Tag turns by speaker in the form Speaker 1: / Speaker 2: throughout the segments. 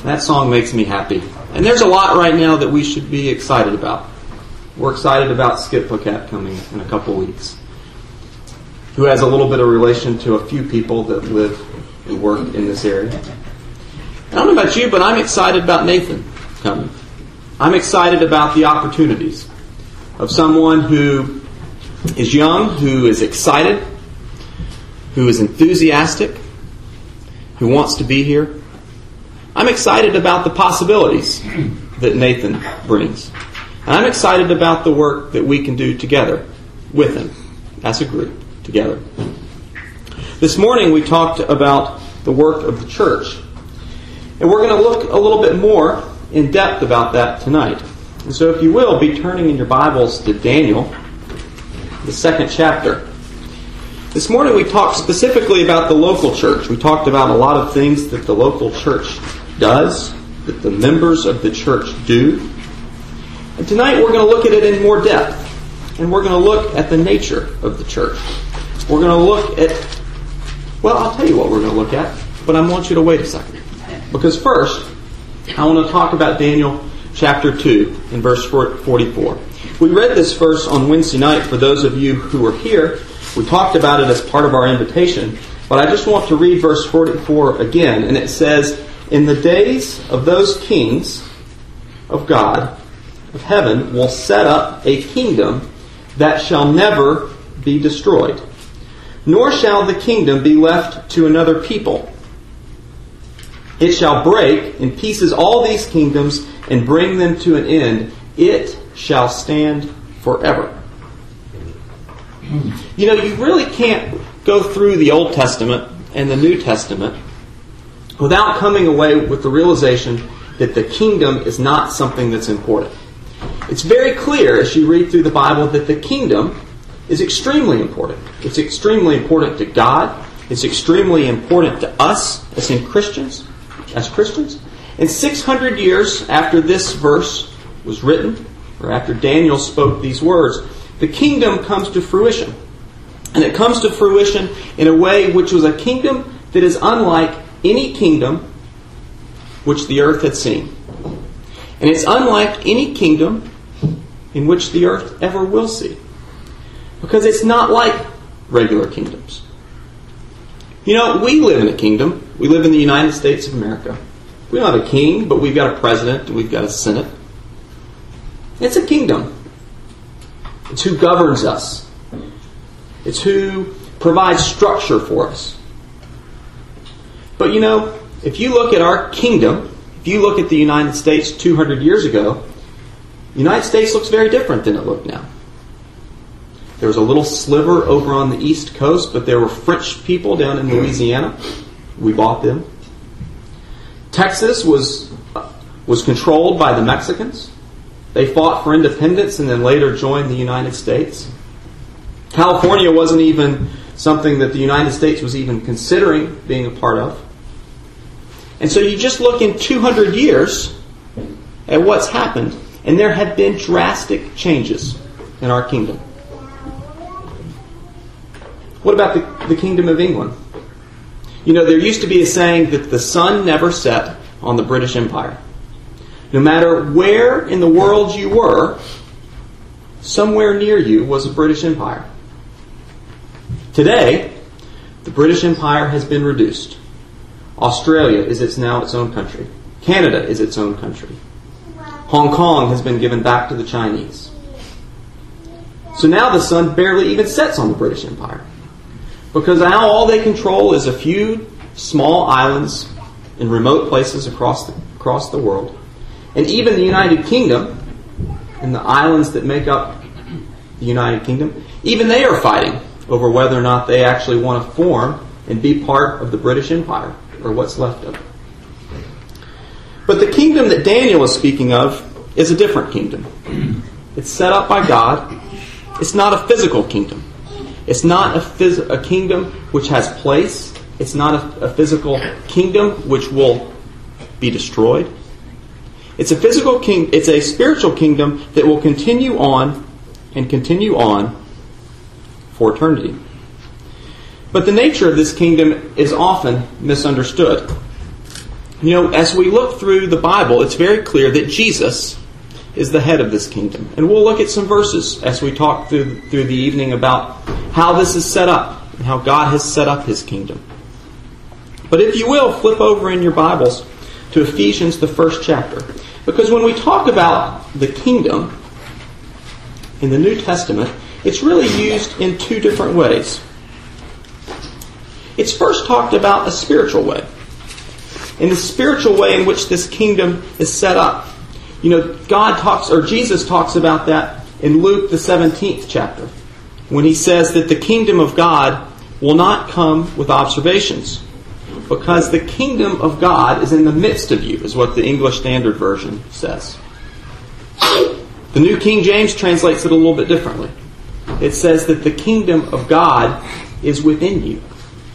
Speaker 1: That song makes me happy. And there's a lot right now that we should be excited about. We're excited about Skip Plaquette coming in a couple weeks, who has a little bit of relation to a few people that live and work in this area. I don't know about you, but I'm excited about Nathan coming. I'm excited about the opportunities of someone who is young, who is excited, who is enthusiastic, who wants to be here. I'm excited about the possibilities that Nathan brings. And I'm excited about the work that we can do together with him as a group together. This morning we talked about the work of the church. And we're going to look a little bit more in depth about that tonight. And so if you will, be turning in your Bibles to Daniel, the 2nd chapter. This morning we talked specifically about the local church. We talked about a lot of things that the local church does, that the members of the church do. And tonight we're going to look at it in more depth. And we're going to look at the nature of the church. We're going to look at, well, I'll tell you what we're going to look at, but I want you to wait a second. Because first, I want to talk about Daniel chapter 2 in verse 44. We read this verse on Wednesday night for those of you who were here. We talked about it as part of our invitation. But I just want to read verse 44 again. And it says, "In the days of those kings of God of heaven will set up a kingdom that shall never be destroyed, nor shall the kingdom be left to another people. It shall break in pieces all these kingdoms and bring them to an end. It shall stand forever." You know, you really can't go through the Old Testament and the New Testament without coming away with the realization that the kingdom is not something that's important. It's very clear as you read through the Bible that the kingdom is extremely important. It's extremely important to God. It's extremely important to us as Christians. And 600 years after this verse was written, or after Daniel spoke these words, the kingdom comes to fruition. And it comes to fruition in a way which was a kingdom that is unlike any kingdom which the earth had seen. And it's unlike any kingdom in which the earth ever will see. Because it's not like regular kingdoms. You know, we live in a kingdom. We live in the United States of America. We don't have a king, but we've got a president and we've got a senate. It's a kingdom. It's who governs us. It's who provides structure for us. But you know, if you look at our kingdom, if you look at the United States 200 years ago, the United States looks very different than it looked now. There was a little sliver over on the East Coast, but there were French people down in Louisiana. We bought them. Texas was controlled by the Mexicans. They fought for independence and then later joined the United States. California wasn't even something that the United States was even considering being a part of. And so you just look in 200 years at what's happened, and there have been drastic changes in our kingdom. What about the Kingdom of England? You know, there used to be a saying that the sun never set on the British Empire. No matter where in the world you were, somewhere near you was a British Empire. Today, the British Empire has been reduced. Australia is now its own country. Canada is its own country. Hong Kong has been given back to the Chinese. So now the sun barely even sets on the British Empire. Because now all they control is a few small islands in remote places across the world. And even the United Kingdom and the islands that make up the United Kingdom, even they are fighting over whether or not they actually want to form and be part of the British Empire, or what's left of it. But the kingdom that Daniel is speaking of is a different kingdom. It's set up by God. It's not a physical kingdom. It's not a kingdom which has place. It's not a physical kingdom which will be destroyed. It's a spiritual kingdom that will continue on and continue on for eternity. But the nature of this kingdom is often misunderstood. As we look through the Bible, it's very clear that Jesus is the head of this kingdom. And we'll look at some verses as we talk through the evening about how this is set up and how God has set up His kingdom. But if you will, flip over in your Bibles to Ephesians, the 1st chapter. Because when we talk about the kingdom in the New Testament, it's really used in two different ways. It's first talked about a spiritual way. In the spiritual way in which this kingdom is set up. Jesus talks about that in Luke, the 17th chapter, when He says that the kingdom of God will not come with observations, because the kingdom of God is in the midst of you, is what the English Standard Version says. The New King James translates it a little bit differently. It says that the kingdom of God is within you.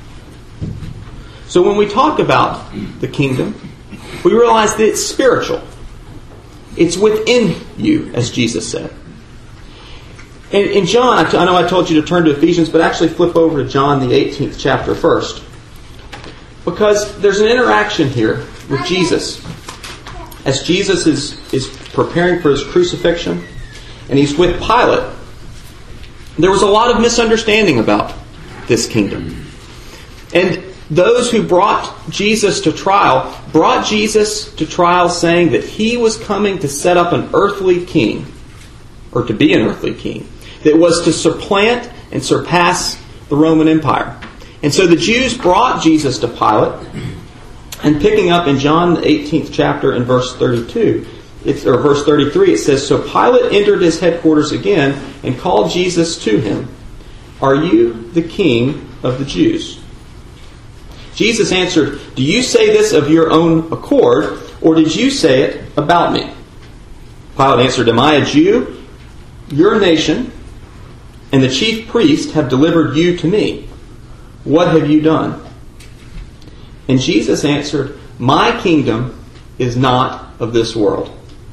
Speaker 1: So when we talk about the kingdom, we realize that it's spiritual. It's within you, as Jesus said. And in John, I know I told you to turn to Ephesians, but actually flip over to John, the 18th chapter first. Because there's an interaction here with Jesus. As Jesus is preparing for His crucifixion, and He's with Pilate, there was a lot of misunderstanding about this kingdom. And those who brought Jesus to trial saying that He was coming to set up an earthly king, or to be an earthly king, that was to supplant and surpass the Roman Empire. And so the Jews brought Jesus to Pilate, and picking up in John the 18th chapter in verse 32, verse 33, it says, "So Pilate entered his headquarters again and called Jesus to him. 'Are you the king of the Jews?' Jesus answered, 'Do you say this of your own accord, or did you say it about me?' Pilate answered, 'Am I a Jew? Your nation and the chief priest have delivered you to me. What have you done?' And Jesus answered, 'My kingdom is not of this world.'"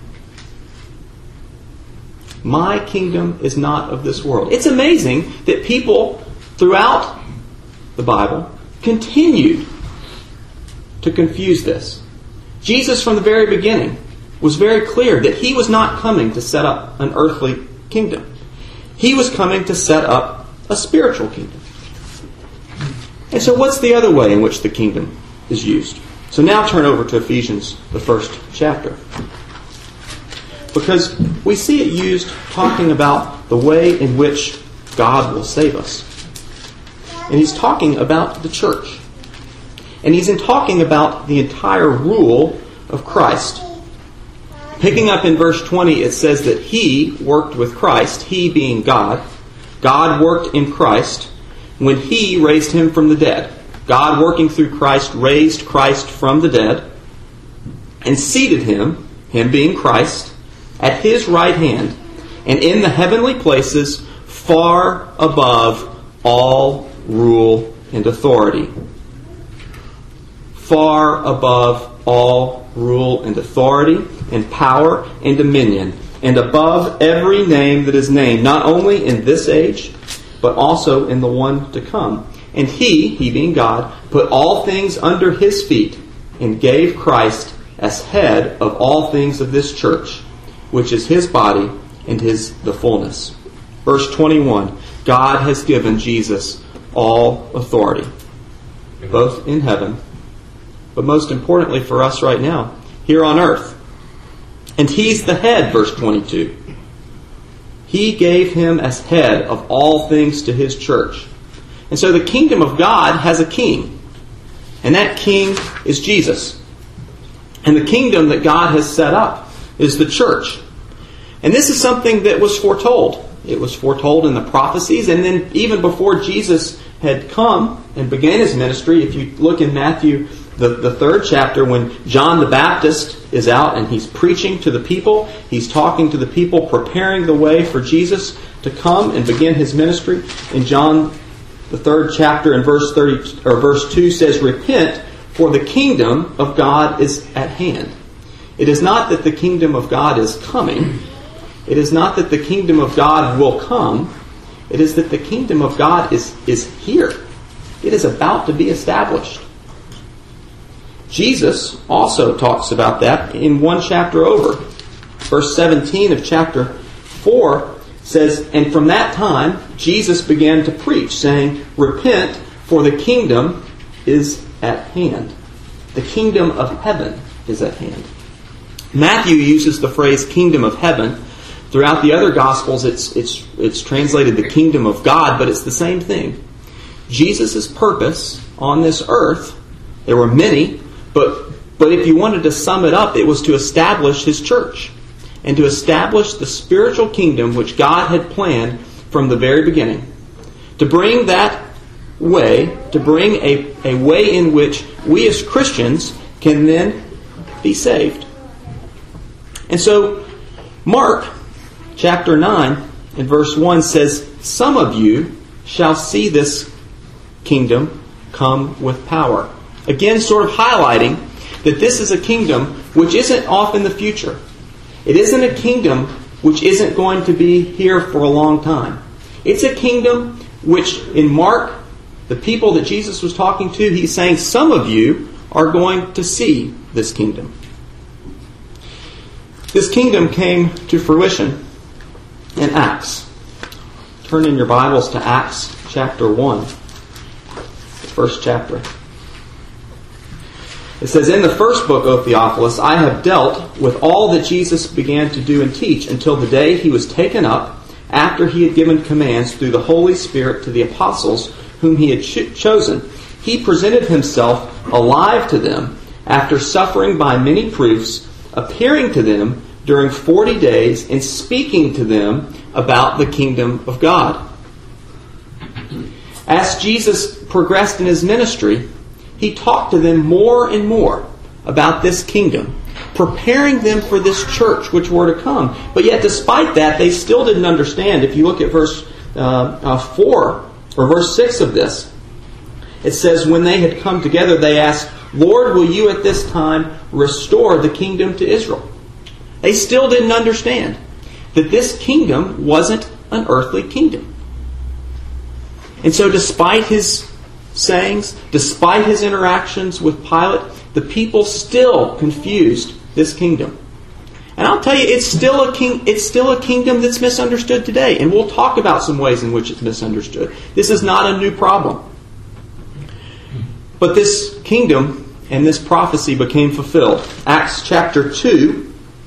Speaker 1: My kingdom is not of this world. It's amazing that people throughout the Bible continued to confuse this. Jesus, from the very beginning, was very clear that He was not coming to set up an earthly kingdom. He was coming to set up a spiritual kingdom. And so what's the other way in which the kingdom is used? So now turn over to Ephesians, the 1st chapter. Because we see it used talking about the way in which God will save us. And He's talking about the church. And He's talking about the entire rule of Christ. Picking up in verse 20, it says that He worked with Christ, He being God. God worked in Christ when He raised Him from the dead. God, working through Christ, raised Christ from the dead and seated Him, Him being Christ, at His right hand and in the heavenly places far above all rule and authority. Far above all rule and authority and power and dominion, and above every name that is named, not only in this age, but also in the one to come. And He being God, put all things under His feet, and gave Christ as head of all things of this church, which is His body and the fullness. Verse 21, God has given Jesus all authority, both in heaven, but most importantly for us right now, here on earth. And He's the head, verse 22. He gave Him as head of all things to His church. And so the kingdom of God has a king. And that king is Jesus. And the kingdom that God has set up is the church. And this is something that was foretold. It was foretold in the prophecies. And then even before Jesus had come and began His ministry, if you look in Matthew, the 3rd chapter, when John the Baptist is out and he's preaching to the people, he's talking to the people, preparing the way for Jesus to come and begin His ministry. In John, the 3rd chapter, and verse 2 says, "Repent, for the kingdom of God is at hand." It is not that the kingdom of God is coming. It is not that the kingdom of God will come. It is that the kingdom of God is here. It is about to be established. Jesus also talks about that in one chapter over. Verse 17 of chapter 4 says, "And from that time Jesus began to preach, saying, 'Repent, for the kingdom is at hand.'" The kingdom of heaven is at hand. Matthew uses the phrase "kingdom of heaven." Throughout the other Gospels, it's translated the kingdom of God, but it's the same thing. Jesus' purpose on this earth, there were many, but if you wanted to sum it up, it was to establish His church and to establish the spiritual kingdom which God had planned from the very beginning. To bring that way, to bring a way in which we as Christians can then be saved. And so, Mark chapter 9 and verse 1 says, "Some of you shall see this kingdom come with power." Again, sort of highlighting that this is a kingdom which isn't off in the future. It isn't a kingdom which isn't going to be here for a long time. It's a kingdom which, in Mark, the people that Jesus was talking to, He's saying, some of you are going to see this kingdom. This kingdom came to fruition in Acts. Turn in your Bibles to Acts chapter 1, the first chapter. It says, "In the first book, O Theophilus, I have dealt with all that Jesus began to do and teach until the day He was taken up, after He had given commands through the Holy Spirit to the apostles whom He had chosen. He presented Himself alive to them after suffering by many proofs, appearing to them during 40 days and speaking to them about the kingdom of God." As Jesus progressed in His ministry, He talked to them more and more about this kingdom, preparing them for this church which were to come. But yet, despite that, they still didn't understand. If you look at verse 4 or verse 6 of this, it says, "When they had come together, they asked, 'Lord, will you at this time restore the kingdom to Israel?'" They still didn't understand that this kingdom wasn't an earthly kingdom. And so despite His sayings, despite His interactions with Pilate, the people still confused this kingdom. And I'll tell you, it's still a kingdom that's misunderstood today. And we'll talk about some ways in which it's misunderstood. This is not a new problem. But this kingdom and this prophecy became fulfilled. Acts chapter 2,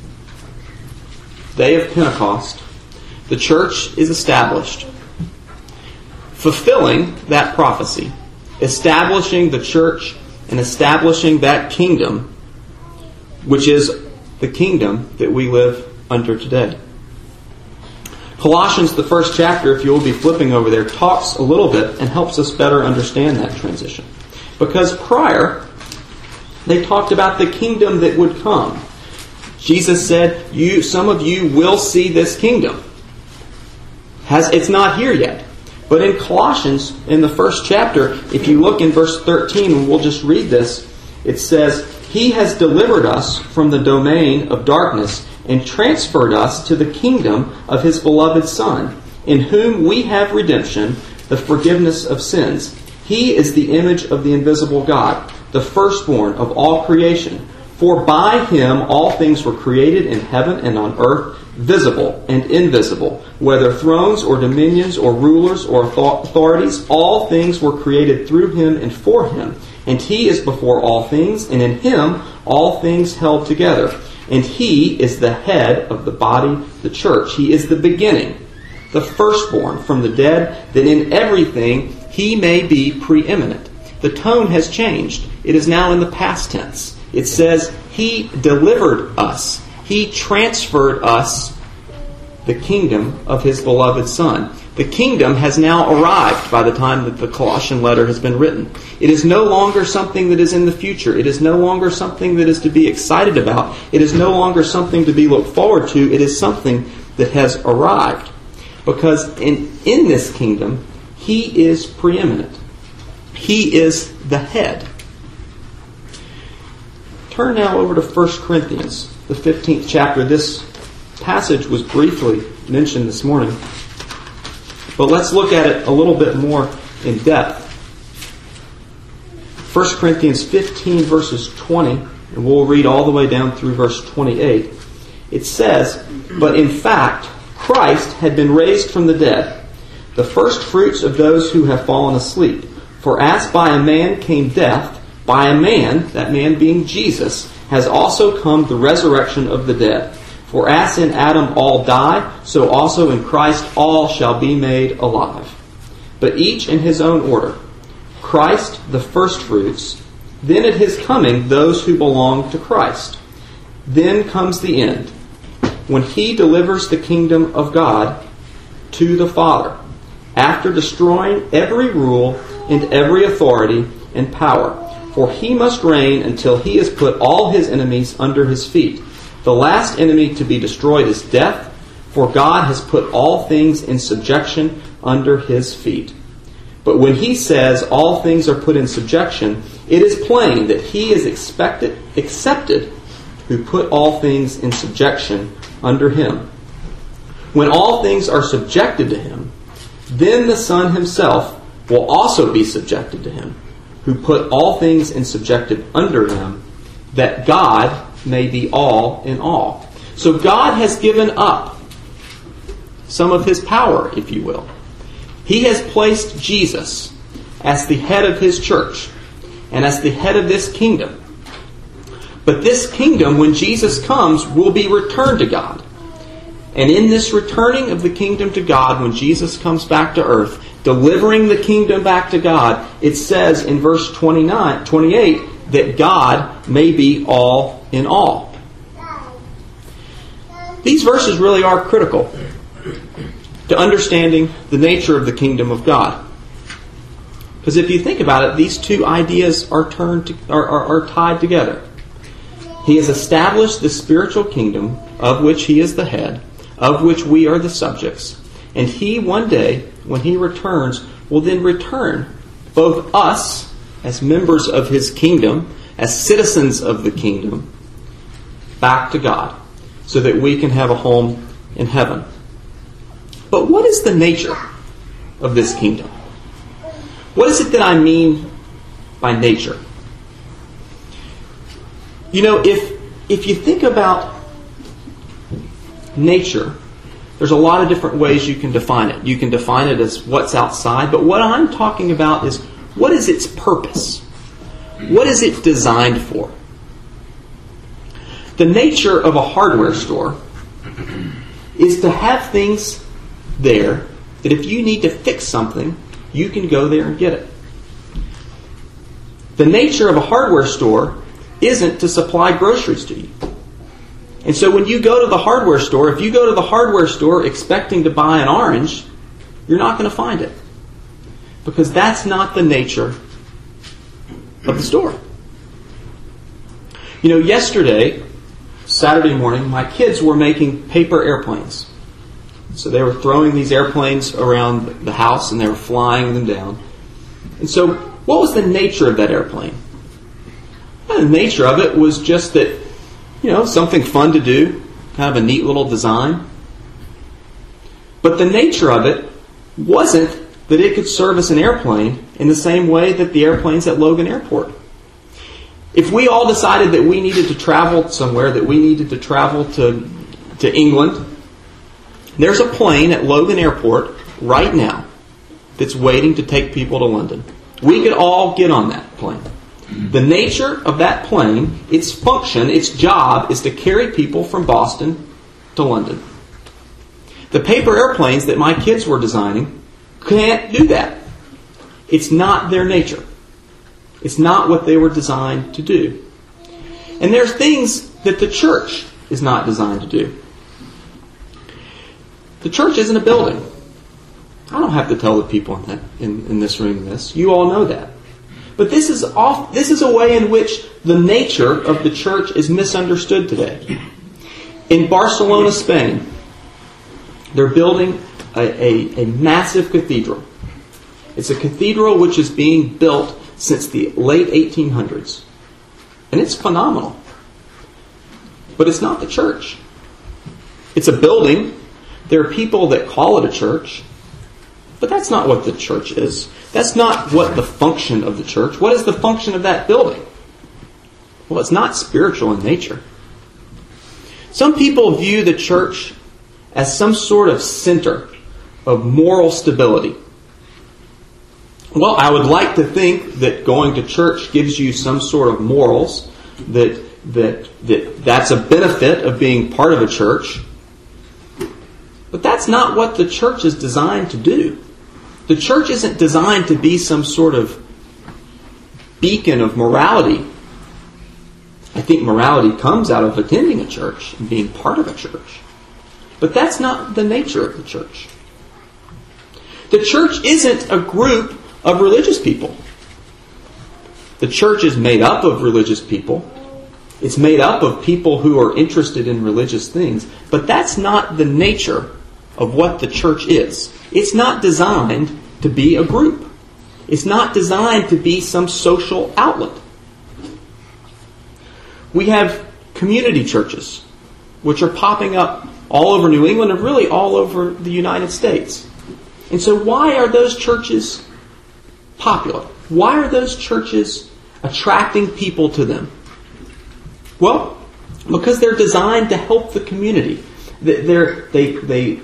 Speaker 1: day of Pentecost, the church is established, fulfilling that prophecy, establishing the church and establishing that kingdom, which is the kingdom that we live under today. Colossians, the first chapter, if you will be flipping over there, talks a little bit and helps us better understand that transition. Because prior, they talked about the kingdom that would come. Jesus said, some of you will see this kingdom. It's not here yet. But in Colossians, in the first chapter, if you look in verse 13, and we'll just read this, it says, "He has delivered us from the domain of darkness and transferred us to the kingdom of His beloved Son, in whom we have redemption, the forgiveness of sins. He is the image of the invisible God, the firstborn of all creation. For by Him all things were created in heaven and on earth, visible and invisible, whether thrones or dominions or rulers or authorities, all things were created through Him and for Him. And He is before all things, and in Him all things held together. And He is the head of the body, the church. He is the beginning, the firstborn from the dead, that in everything He may be preeminent." The tone has changed. It is now in the past tense. It says, He delivered us. He transferred us the kingdom of His beloved Son. The kingdom has now arrived by the time that the Colossian letter has been written. It is no longer something that is in the future. It is no longer something that is to be excited about. It is no longer something to be looked forward to. It is something that has arrived. Because in this kingdom, He is preeminent. He is the head. Turn now over to 1 Corinthians, the 15th chapter. This passage was briefly mentioned this morning, but let's look at it a little bit more in depth. 1 Corinthians 15 verses 20, and we'll read all the way down through verse 28. It says, "But in fact, Christ had been raised from the dead, the first fruits of those who have fallen asleep. For as by a man came death, by a man," that man being Jesus, "has also come the resurrection of the dead. For as in Adam all die, so also in Christ all shall be made alive. But each in his own order. Christ the firstfruits, then at his coming those who belong to Christ. Then comes the end, when he delivers the kingdom of God to the Father, after destroying every rule and every authority and power. For he must reign until he has put all his enemies under his feet. The last enemy to be destroyed is death, for God has put all things in subjection under his feet. But when he says all things are put in subjection, it is plain that he is accepted who put all things in subjection under him. When all things are subjected to him, then the Son himself will also be subjected to him, who put all things in subjection under him, that God may be all in all." So God has given up some of his power, if you will. He has placed Jesus as the head of his church and as the head of this kingdom. But this kingdom, when Jesus comes, will be returned to God. And in this returning of the kingdom to God, when Jesus comes back to earth, delivering the kingdom back to God, it says in verse 28, that God may be all in all. These verses really are critical to understanding the nature of the kingdom of God. Because if you think about it, these two ideas are tied together. He has established the spiritual kingdom, of which he is the head, of which we are the subjects. And he, one day, when he returns, will then return both us, as members of his kingdom, as citizens of the kingdom, back to God, so that we can have a home in heaven. But what is the nature of this kingdom? What is it that I mean by nature? You know, if you think about nature, there's a lot of different ways you can define it. You can define it as what's outside, but what I'm talking about is, what is its purpose? What is it designed for? The nature of a hardware store is to have things there that if you need to fix something, you can go there and get it. The nature of a hardware store isn't to supply groceries to you. And so when you go to the hardware store, if you go to the hardware store expecting to buy an orange, you're not going to find it. Because that's not the nature of the store. You know, yesterday, Saturday morning, my kids were making paper airplanes. So they were throwing these airplanes around the house and they were flying them down. And so what was the nature of that airplane? Well, the nature of it was just that, you know, something fun to do, kind of a neat little design. But the nature of it wasn't that it could service an airplane in the same way that the airplanes at Logan Airport. If we all decided that we needed to travel somewhere, that we needed to travel to England, there's a plane at Logan Airport right now that's waiting to take people to London. We could all get on that plane. The nature of that plane, its function, its job, is to carry people from Boston to London. The paper airplanes that my kids were designing can't do that. It's not their nature. It's not what they were designed to do. And there's things that the church is not designed to do. The church isn't a building. I don't have to tell the people in this room this. You all know that. But this is a way in which the nature of the church is misunderstood today. In Barcelona, Spain, they're building a massive cathedral. It's a cathedral which is being built since the late 1800s. And it's phenomenal. But it's not the church. It's a building. There are people that call it a church. But that's not what the church is. That's not what the function of the church. What is the function of that building? Well, it's not spiritual in nature. Some people view the church as some sort of center of moral stability. Well, I would like to think that going to church gives you some sort of morals, that's a benefit of being part of a church. But that's not what the church is designed to do. The church isn't designed to be some sort of beacon of morality. I think morality comes out of attending a church and being part of a church. But that's not the nature of the church. The church isn't a group of religious people. The church is made up of religious people. It's made up of people who are interested in religious things. But that's not the nature of what the church is. It's not designed to be a group. It's not designed to be some social outlet. We have community churches, which are popping up all over New England and really all over the United States. And so why are those churches popular? Why are those churches attracting people to them? Well, because they're designed to help the community. They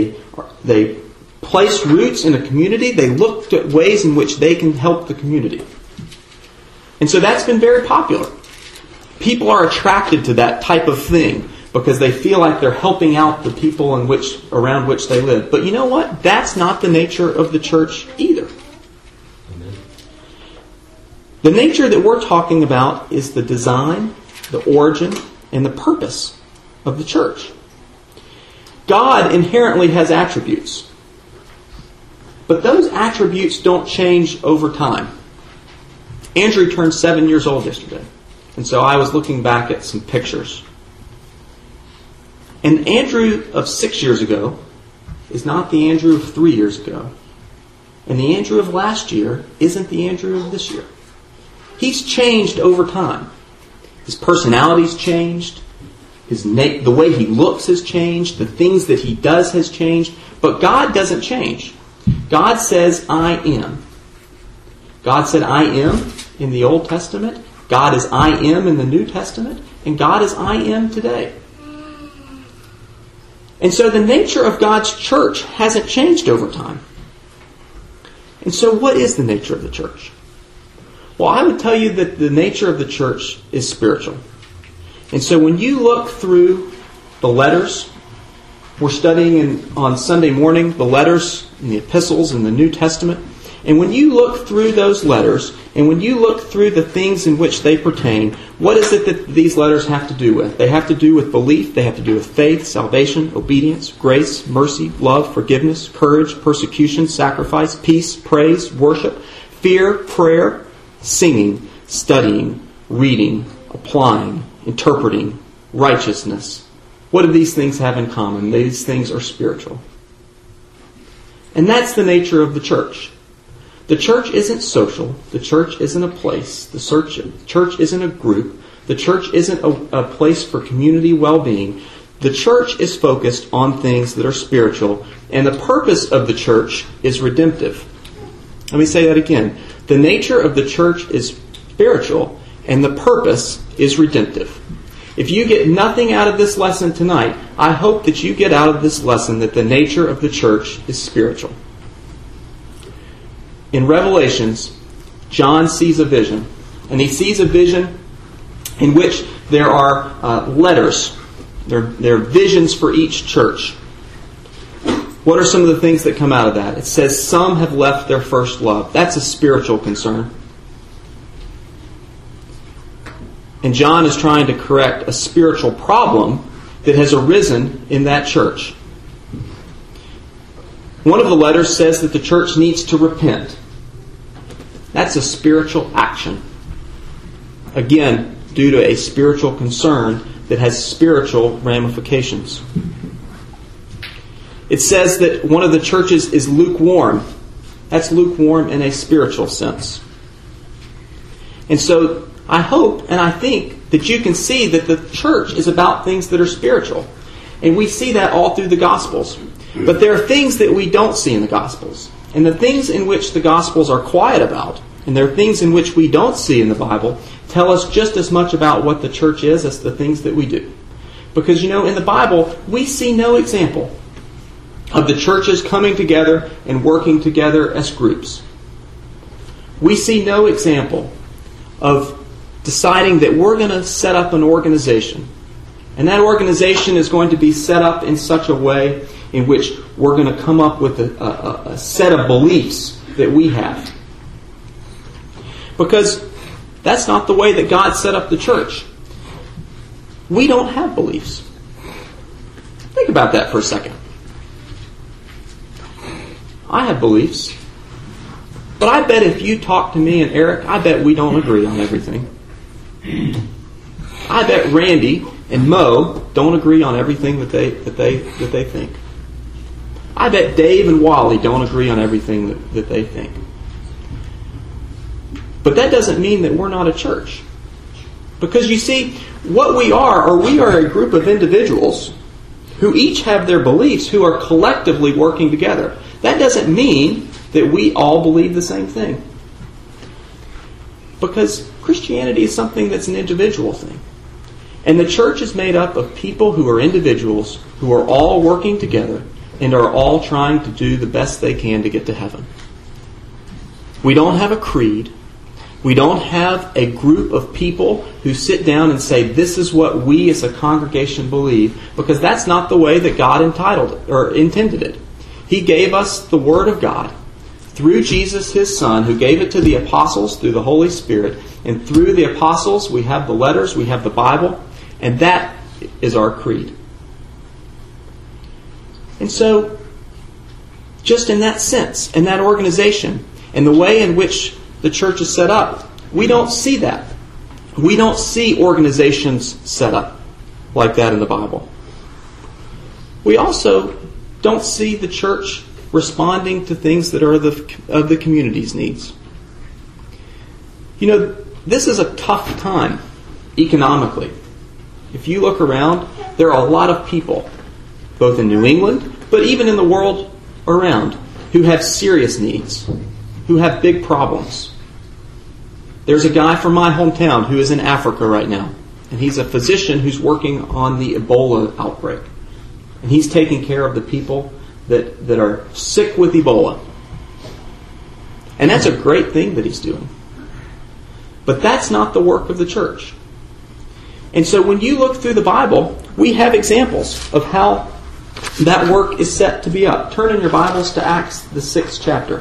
Speaker 1: place roots in a community. They look at ways in which they can help the community. And so that's been very popular. People are attracted to that type of thing because they feel like they're helping out the people around which they live. But you know what? That's not the nature of the church either. Amen. The nature that we're talking about is the design, the origin, and the purpose of the church. God inherently has attributes. But those attributes don't change over time. Andrew turned 7 years old yesterday. And so I was looking back at some pictures. And Andrew of 6 years ago is not the Andrew of 3 years ago. And the Andrew of last year isn't the Andrew of this year. He's changed over time. His personality's changed. The way he looks has changed. The things that he does has changed. But God doesn't change. God says, I am. God said, I am in the Old Testament. God is I am in the New Testament. And God is I am today. And so the nature of God's church hasn't changed over time. And so what is the nature of the church? Well, I would tell you that the nature of the church is spiritual. And so when you look through the letters, we're studying on Sunday morning the letters and the epistles in the New Testament. And when you look through those letters, and when you look through the things in which they pertain, what is it that these letters have to do with? They have to do with belief, they have to do with faith, salvation, obedience, grace, mercy, love, forgiveness, courage, persecution, sacrifice, peace, praise, worship, fear, prayer, singing, studying, reading, applying, interpreting, righteousness. What do these things have in common? These things are spiritual. And that's the nature of the church. The church isn't social. The church isn't a place. The church isn't a group. The church isn't a place for community well-being. The church is focused on things that are spiritual. And the purpose of the church is redemptive. Let me say that again. The nature of the church is spiritual, and the purpose is redemptive. If you get nothing out of this lesson tonight, I hope that you get out of this lesson that the nature of the church is spiritual. In Revelations, John sees a vision. And he sees a vision in which there are letters. There are visions for each church. What are some of the things that come out of that? It says, some have left their first love. That's a spiritual concern. And John is trying to correct a spiritual problem that has arisen in that church. One of the letters says that the church needs to repent. That's a spiritual action. Again, due to a spiritual concern that has spiritual ramifications. It says that one of the churches is lukewarm. That's lukewarm in a spiritual sense. And so I hope and I think that you can see that the church is about things that are spiritual. And we see that all through the Gospels. But there are things that we don't see in the Gospels. And the things in which the Gospels are quiet about, and there are things in which we don't see in the Bible, tell us just as much about what the church is as the things that we do. Because, in the Bible, we see no example of the churches coming together and working together as groups. We see no example of deciding that we're going to set up an organization. And that organization is going to be set up in such a way in which we're going to come up with a set of beliefs that we have. Because that's not the way that God set up the church. We don't have beliefs. Think about that for a second. I have beliefs. But I bet if you talk to me and Eric, I bet we don't agree on everything. I bet Randy and Mo don't agree on everything that they think. I bet Dave and Wally don't agree on everything that they think. But that doesn't mean that we're not a church. Because you see, what we are a group of individuals who each have their beliefs, who are collectively working together. That doesn't mean that we all believe the same thing. Because Christianity is something that's an individual thing. And the church is made up of people who are individuals, who are all working together, and are all trying to do the best they can to get to heaven. We don't have a creed. We don't have a group of people who sit down and say, this is what we as a congregation believe, because that's not the way that God intended it. He gave us the Word of God through Jesus, His Son, who gave it to the apostles through the Holy Spirit. And through the apostles, we have the letters, we have the Bible, and that is our creed. And so, just in that sense, in that organization, and the way in which the church is set up, we don't see that. We don't see organizations set up like that in the Bible. We also don't see the church responding to things that are of the community's needs. This is a tough time economically. If you look around, there are a lot of people, both in New England, but even in the world around, who have serious needs, who have big problems. There's a guy from my hometown who is in Africa right now, and he's a physician who's working on the Ebola outbreak. And he's taking care of the people that are sick with Ebola. And that's a great thing that he's doing. But that's not the work of the church. And so when you look through the Bible, we have examples of how that work is set to be up. Turn in your Bibles to Acts, the 6th chapter.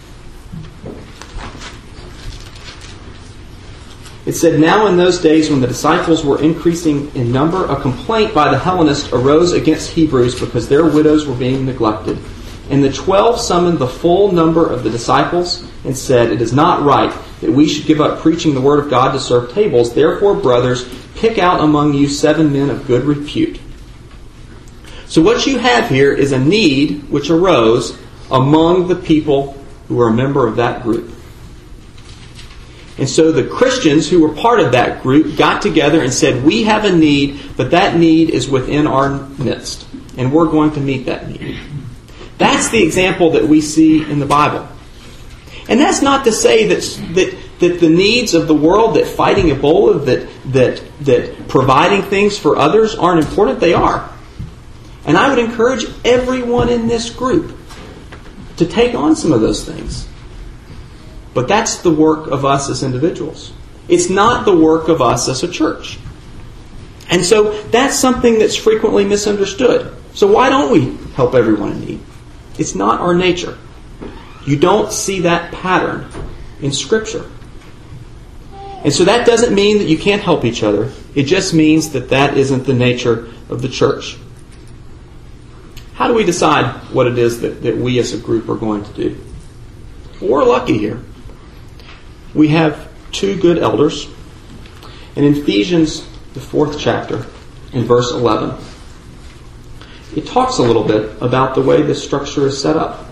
Speaker 1: It said, "Now in those days when the disciples were increasing in number, a complaint by the Hellenists arose against Hebrews because their widows were being neglected. And the 12 summoned the full number of the disciples and said, 'It is not right that we should give up preaching the word of God to serve tables. Therefore, brothers, pick out among you 7 men of good repute.'" So what you have here is a need which arose among the people who were a member of that group. And so the Christians who were part of that group got together and said, we have a need, but that need is within our midst. And we're going to meet that need. That's the example that we see in the Bible. And that's not to say that the needs of the world, that fighting Ebola, that providing things for others aren't important. They are. And I would encourage everyone in this group to take on some of those things. But that's the work of us as individuals. It's not the work of us as a church. And so that's something that's frequently misunderstood. So why don't we help everyone in need? It's not our nature. You don't see that pattern in Scripture. And so that doesn't mean that you can't help each other. It just means that that isn't the nature of the church. How do we decide what it is that we as a group are going to do? Well, we're lucky here. We have 2 good elders. And in Ephesians, the 4th chapter, in verse 11, it talks a little bit about the way this structure is set up.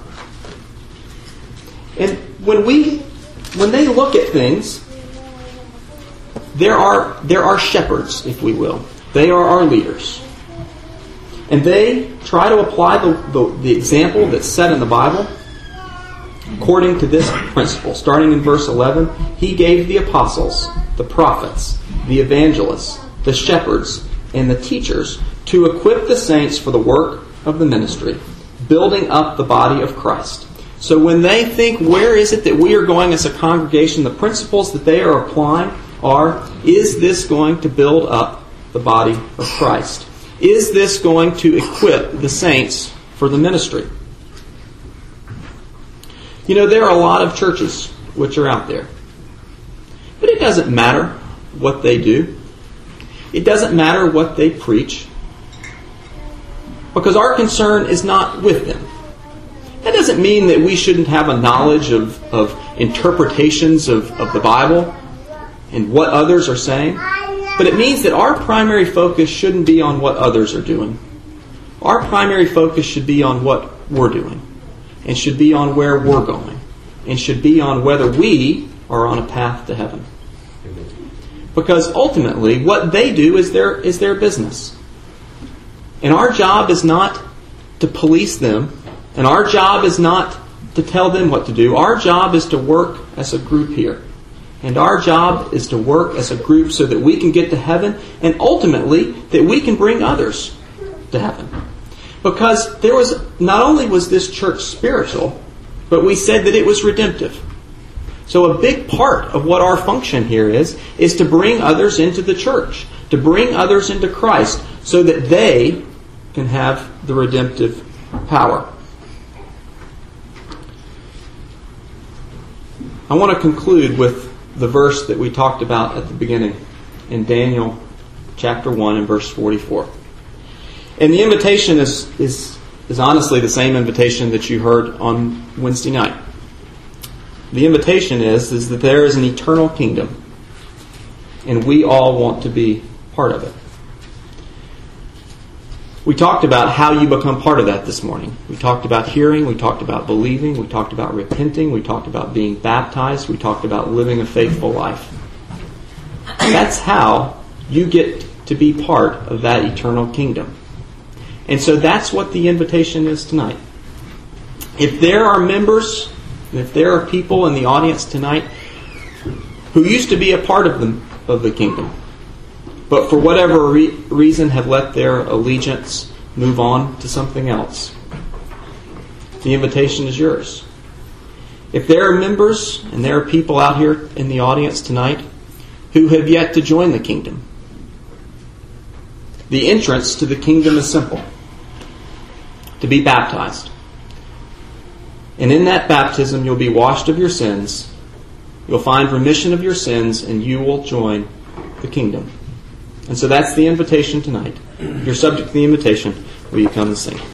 Speaker 1: And when they look at things, there are shepherds, if we will. They are our leaders. And they try to apply the example that's set in the Bible. according to this principle. Starting in verse 11, He gave the apostles, the prophets, the evangelists, the shepherds, and the teachers to equip the saints for the work of the ministry, building up the body of Christ. So when they think, where is it that we are going as a congregation, the principles that they are applying are, is this going to build up the body of Christ? Is this going to equip the saints for the ministry? You know, there are a lot of churches which are out there. But it doesn't matter what they do. It doesn't matter what they preach. Because our concern is not with them. That doesn't mean that we shouldn't have a knowledge of interpretations of the Bible and what others are saying. But it means that our primary focus shouldn't be on what others are doing. Our primary focus should be on what we're doing. And should be on where we're going. And should be on whether we are on a path to heaven. Because ultimately, what they do is their business. And our job is not to police them. And our job is not to tell them what to do. Our job is to work as a group here. And our job is to work as a group so that we can get to heaven and ultimately that we can bring others to heaven. Because not only was this church spiritual, but we said that it was redemptive. So a big part of what our function here is to bring others into the church, to bring others into Christ so that they can have the redemptive power. I want to conclude with the verse that we talked about at the beginning in Daniel chapter 1 and verse 44. And the invitation is honestly the same invitation that you heard on Wednesday night. The invitation is that there is an eternal kingdom, and we all want to be part of it. We talked about how you become part of that this morning. We talked about hearing, we talked about believing, we talked about repenting, we talked about being baptized, we talked about living a faithful life. That's how you get to be part of that eternal kingdom. And so that's what the invitation is tonight. If there are members, if there are people in the audience tonight who used to be a part of the kingdom, but for whatever reason have let their allegiance move on to something else, the invitation is yours. If there are members and there are people out here in the audience tonight who have yet to join the kingdom, the entrance to the kingdom is simple. To be baptized. And in that baptism you'll be washed of your sins, you'll find remission of your sins, and you will join the kingdom. And so that's the invitation tonight. If you're subject to the invitation, will you come and sing?